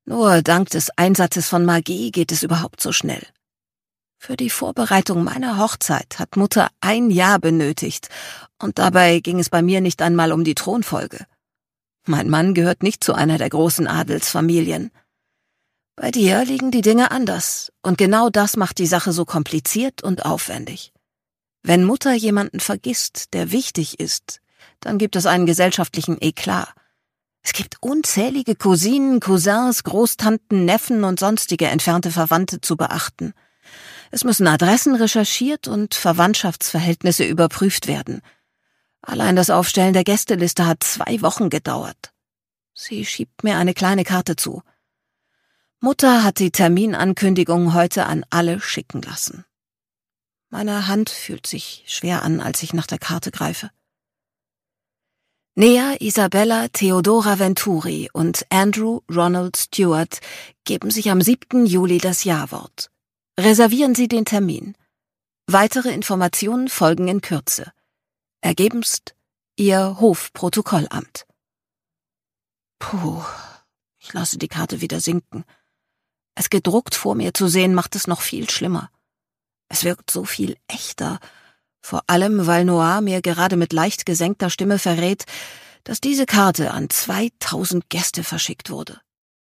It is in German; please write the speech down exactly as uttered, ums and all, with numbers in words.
Nur dank des Einsatzes von Magie geht es überhaupt so schnell. Für die Vorbereitung meiner Hochzeit hat Mutter ein Jahr benötigt, und dabei ging es bei mir nicht einmal um die Thronfolge. Mein Mann gehört nicht zu einer der großen Adelsfamilien. Bei dir liegen die Dinge anders, und genau das macht die Sache so kompliziert und aufwendig. Wenn Mutter jemanden vergisst, der wichtig ist, dann gibt es einen gesellschaftlichen Eklat. Es gibt unzählige Cousinen, Cousins, Großtanten, Neffen und sonstige entfernte Verwandte zu beachten. Es müssen Adressen recherchiert und Verwandtschaftsverhältnisse überprüft werden. Allein das Aufstellen der Gästeliste hat zwei Wochen gedauert. Sie schiebt mir eine kleine Karte zu. Mutter hat die Terminankündigung heute an alle schicken lassen. Meine Hand fühlt sich schwer an, als ich nach der Karte greife. Nea Isabella Theodora Venturi und Andrew Ronald Stewart geben sich am siebten Juli das Ja-Wort. Reservieren Sie den Termin. Weitere Informationen folgen in Kürze. Ergebenst Ihr Hofprotokollamt. Puh, ich lasse die Karte wieder sinken. Es gedruckt vor mir zu sehen, macht es noch viel schlimmer. Es wirkt so viel echter, vor allem weil Noir mir gerade mit leicht gesenkter Stimme verrät, dass diese Karte an zweitausend Gäste verschickt wurde.